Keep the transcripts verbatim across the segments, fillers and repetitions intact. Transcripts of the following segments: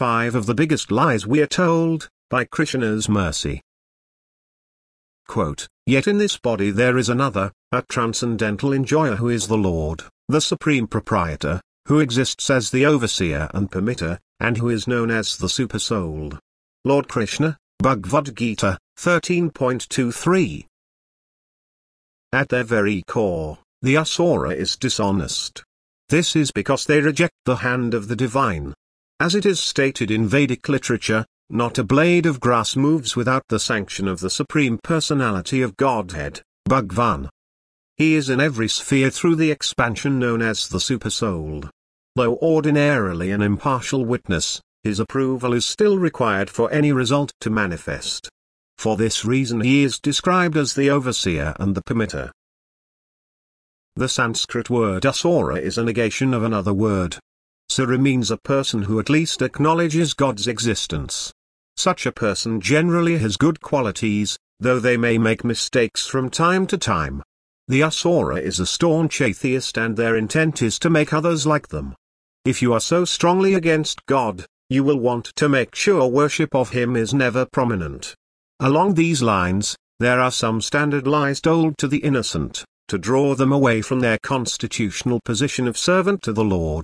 five of the biggest lies we are told, by Krishna's mercy. Quote, "Yet in this body there is another, a transcendental enjoyer who is the Lord, the Supreme Proprietor, who exists as the Overseer and Permitter, and who is known as the Supersoul." Lord Krishna, Bhagavad Gita, thirteen point two three. At their very core, the Asura is dishonest. This is because they reject the hand of the divine. As it is stated in Vedic literature, not a blade of grass moves without the sanction of the Supreme Personality of Godhead, Bhagwan. He is in every sphere through the expansion known as the Supersoul. Though ordinarily an impartial witness, his approval is still required for any result to manifest. For this reason he is described as the Overseer and the Permitter. The Sanskrit word Asura is a negation of another word. Sura means a person who at least acknowledges God's existence. Such a person generally has good qualities, though they may make mistakes from time to time. The Asura is a staunch atheist and their intent is to make others like them. If you are so strongly against God, you will want to make sure worship of him is never prominent. Along these lines, there are some standard lies told to the innocent, to draw them away from their constitutional position of servant to the Lord.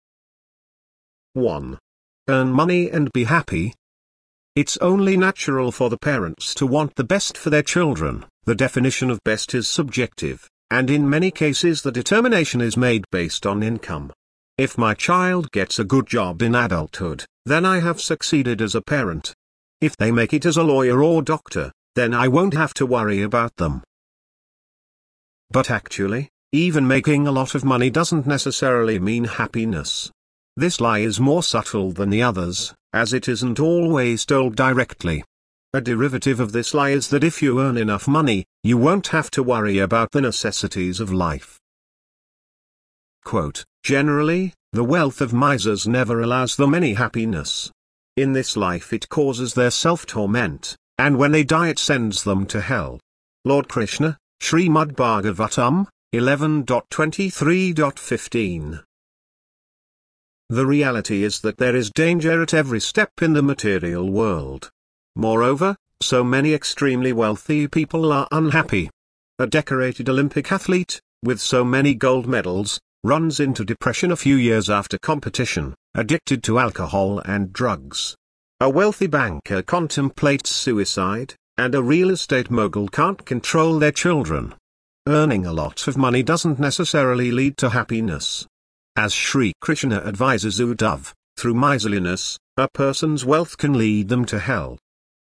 one. Earn money and be happy. It's only natural for the parents to want the best for their children. The definition of best is subjective, and in many cases the determination is made based on income. If my child gets a good job in adulthood, then I have succeeded as a parent. If they make it as a lawyer or doctor, then I won't have to worry about them. But actually, even making a lot of money doesn't necessarily mean happiness. This lie is more subtle than the others, as it isn't always told directly. A derivative of this lie is that if you earn enough money, you won't have to worry about the necessities of life. Quote, "Generally, the wealth of misers never allows them any happiness. In this life it causes their self-torment, and when they die it sends them to hell." Lord Krishna, Srimad Bhagavatam, eleven twenty-three fifteen. The reality is that there is danger at every step in the material world. Moreover, so many extremely wealthy people are unhappy. A decorated Olympic athlete, with so many gold medals, runs into depression a few years after competition, addicted to alcohol and drugs. A wealthy banker contemplates suicide, and a real estate mogul can't control their children. Earning a lot of money doesn't necessarily lead to happiness. As Sri Krishna advises Uddhav, through miserliness, a person's wealth can lead them to hell.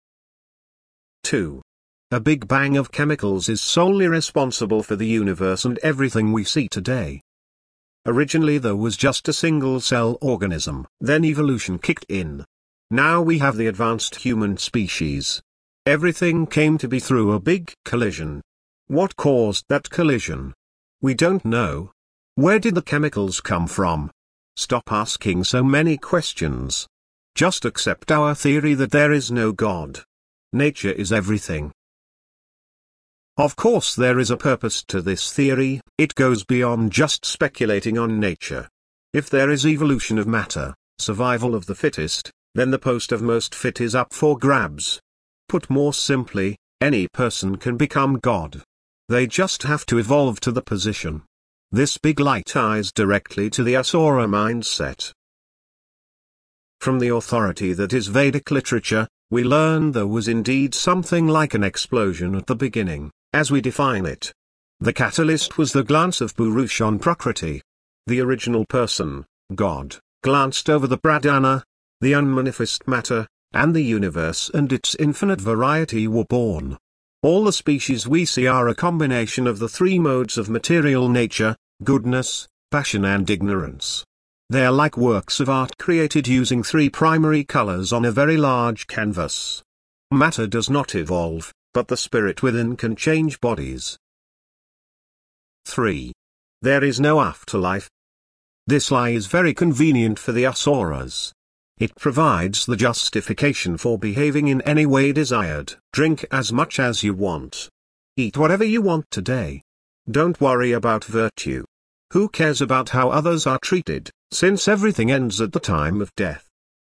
two. A big bang of chemicals is solely responsible for the universe and everything we see today. Originally there was just a single-cell organism, then evolution kicked in. Now we have the advanced human species. Everything came to be through a big collision. What caused that collision? We don't know. Where did the chemicals come from? Stop asking so many questions. Just accept our theory that there is no God. Nature is everything. Of course there is a purpose to this theory, it goes beyond just speculating on nature. If there is evolution of matter, survival of the fittest, then the post of most fit is up for grabs. Put more simply, any person can become God. They just have to evolve to the position. This big lie ties directly to the Asura mindset. From the authority that is Vedic literature, we learn there was indeed something like an explosion at the beginning, as we define it. The catalyst was the glance of Purusha on Prakriti. The original person, God, glanced over the pradhana, the unmanifest matter, and the universe and its infinite variety were born. All the species we see are a combination of the three modes of material nature, goodness, passion and ignorance. They are like works of art created using three primary colors on a very large canvas. Matter does not evolve, but the spirit within can change bodies. three. There is no afterlife. This lie is very convenient for the Asuras. It provides the justification for behaving in any way desired. Drink as much as you want. Eat whatever you want today. Don't worry about virtue. Who cares about how others are treated, since everything ends at the time of death?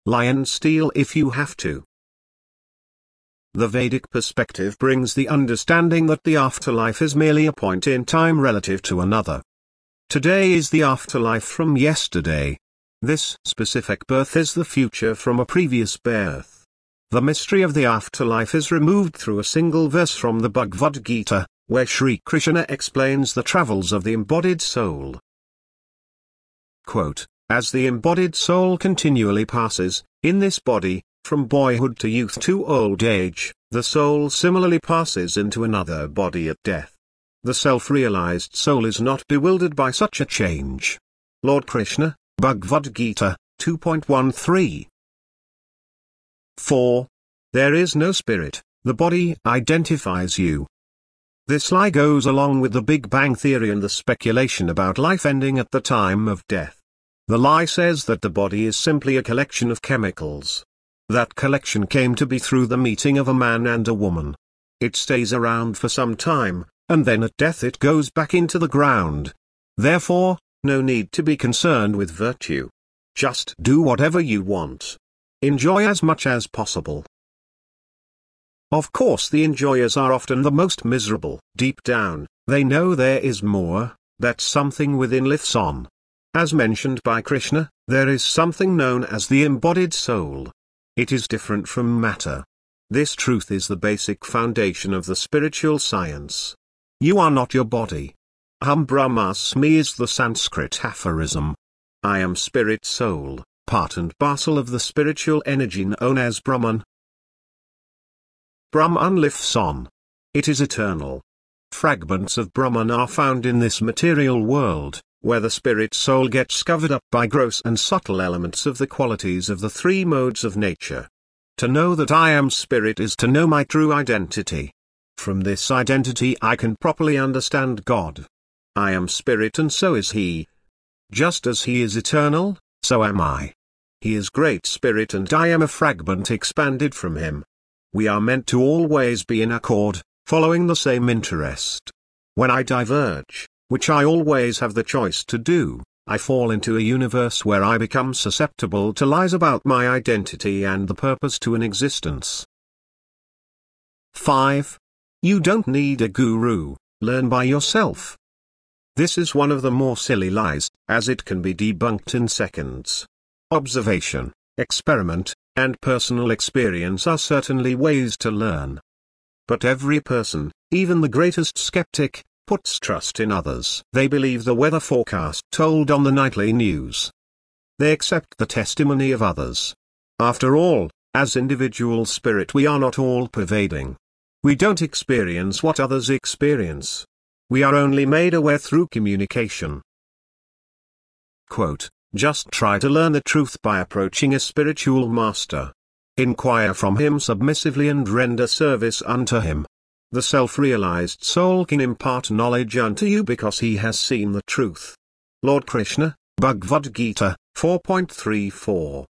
lie and steal if you have to. The Vedic perspective brings the understanding that the afterlife is merely a point in time relative to another. Today is the afterlife from yesterday. This specific birth is the future from a previous birth. The mystery of the afterlife is removed through a single verse from the Bhagavad Gita, where Sri Krishna explains the travels of the embodied soul. Quote, "As the embodied soul continually passes, in this body, from boyhood to youth to old age, the soul similarly passes into another body at death. The self-realized soul is not bewildered by such a change." Lord Krishna, Bhagavad Gita, two point one three. four. There is no spirit, the body identifies you. This lie goes along with the Big Bang Theory and the speculation about life ending at the time of death. The lie says that the body is simply a collection of chemicals. That collection came to be through the meeting of a man and a woman. It stays around for some time, and then at death it goes back into the ground. Therefore, no need to be concerned with virtue. Just do whatever you want. Enjoy as much as possible. Of course, the enjoyers are often the most miserable. Deep down, they know there is more, that something within lifts on. As mentioned by Krishna, there is something known as the embodied soul. It is different from matter. This truth is the basic foundation of the spiritual science. You are not your body. Aham Brahmasmi is the Sanskrit aphorism. I am spirit soul, part and parcel of the spiritual energy known as Brahman. Brahman lifts on. It is eternal. Fragments of Brahman are found in this material world, where the spirit soul gets covered up by gross and subtle elements of the qualities of the three modes of nature. To know that I am spirit is to know my true identity. From this identity I can properly understand God. I am spirit and so is He. Just as He is eternal, so am I. He is great spirit and I am a fragment expanded from Him. We are meant to always be in accord, following the same interest. When I diverge, which I always have the choice to do, I fall into a universe where I become susceptible to lies about my identity and the purpose to an existence. five. You don't need a guru, learn by yourself. This is one of the more silly lies, as it can be debunked in seconds. Observation, experiment, and personal experience are certainly ways to learn. But every person, even the greatest skeptic, puts trust in others. They believe the weather forecast told on the nightly news. They accept the testimony of others. After all, as individual spirit we are not all-pervading. We don't experience what others experience. We are only made aware through communication. Quote, just try to learn the truth by approaching a spiritual master. Inquire from him submissively and render service unto him. The self-realized soul can impart knowledge unto you because he has seen the truth. Lord Krishna, Bhagavad Gita, four point three four.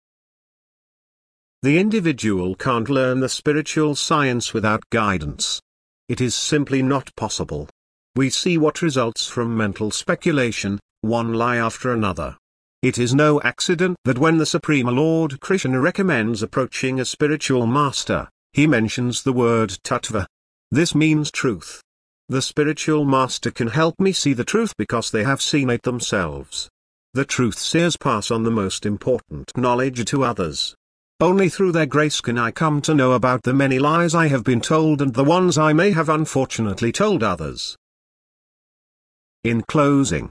The individual can't learn the spiritual science without guidance. It is simply not possible. We see what results from mental speculation, one lie after another. It is no accident that when the Supreme Lord Krishna recommends approaching a spiritual master, he mentions the word tattva. This means truth. The spiritual master can help me see the truth because they have seen it themselves. The truth seers pass on the most important knowledge to others. Only through their grace can I come to know about the many lies I have been told and the ones I may have unfortunately told others. In closing,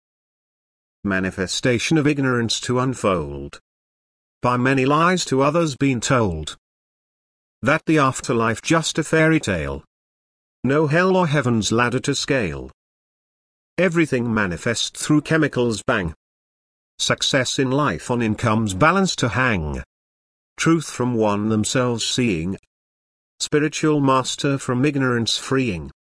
manifestation of ignorance to unfold. By many lies to others been told. That the afterlife just a fairy tale. No hell or heaven's ladder to scale. Everything manifest through chemicals bang. Success in life on income's balance to hang. Truth from one themselves seeing. Spiritual master from ignorance freeing.